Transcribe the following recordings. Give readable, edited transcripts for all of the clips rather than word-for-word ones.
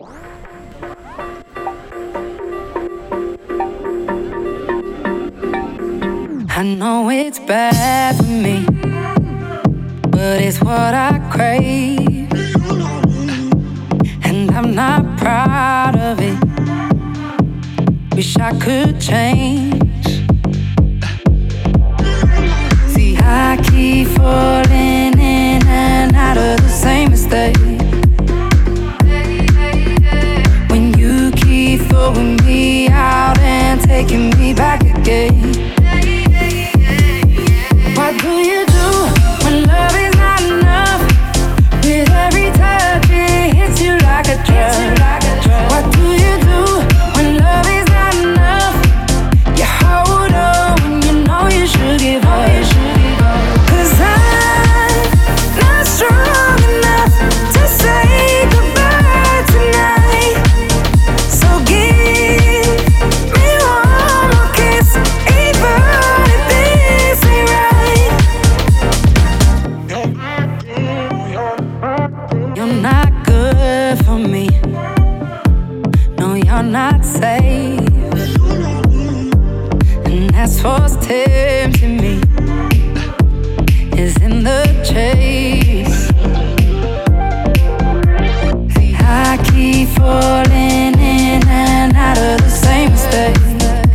I know it's bad for me, but it's what I crave, and I'm not proud of it. Wish I could change. See, I keep falling in and out of the same mistake. When you keep throwing me out and taking me back again. What do you do when love is not enough? With every touch it hits you like a drug. What do you do when love is not enough? You hold on when you know you should give up. 'Cause I'm not strong enough to say goodbye tonight. So give me one more kiss, even if this ain't right. You're not good for me. No, you're not safe. And that's what's tempting me, is in the chase. See, I keep falling in and out of the same mistake.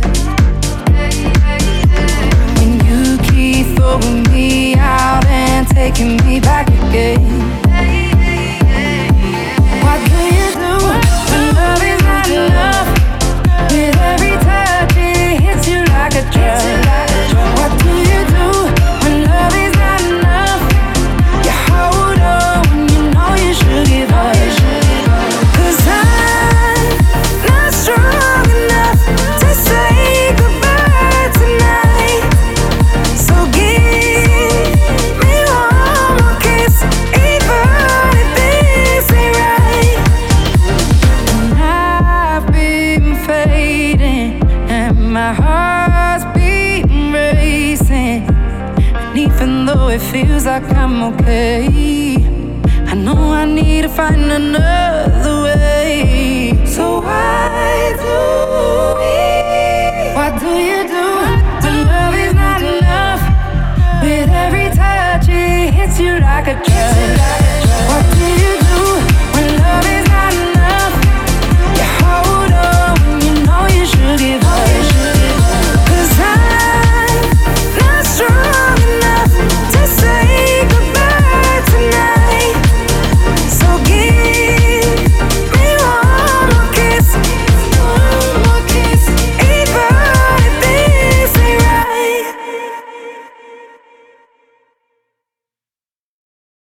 When you keep throwing me out and taking me back again. What do you do when love is not enough? With every touch it hits you like a drug. What do you do when love is not enough? You hold on when you know you should give up. 'Cause I'm not strong enough to say goodbye tonight. So give me one more kiss, even if this ain't right. And I've been fading, and my heart's beating, racing. And even though it feels like I'm okay, I know I need to find another way. So why do we? What do you do when love is not enough? With every touch it hits you like a drug.